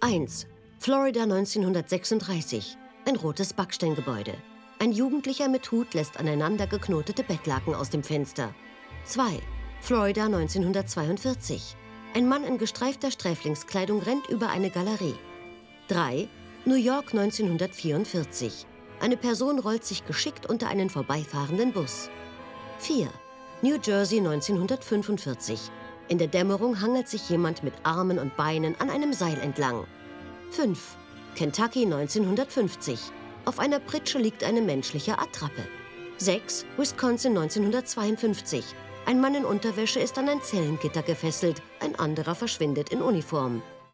1. Florida 1936. Ein rotes Backsteingebäude. Ein Jugendlicher mit Hut lässt aneinander geknotete Bettlaken aus dem Fenster. 2. Florida 1942. Ein Mann in gestreifter Sträflingskleidung rennt über eine Galerie. 3. New York 1944. Eine Person rollt sich geschickt unter einen vorbeifahrenden Bus. 4. New Jersey 1945. In der Dämmerung hangelt sich jemand mit Armen und Beinen an einem Seil entlang. 5. Kentucky 1950. Auf einer Pritsche liegt eine menschliche Attrappe. 6. Wisconsin 1952. Ein Mann in Unterwäsche ist an ein Zellengitter gefesselt, ein anderer verschwindet in Uniform.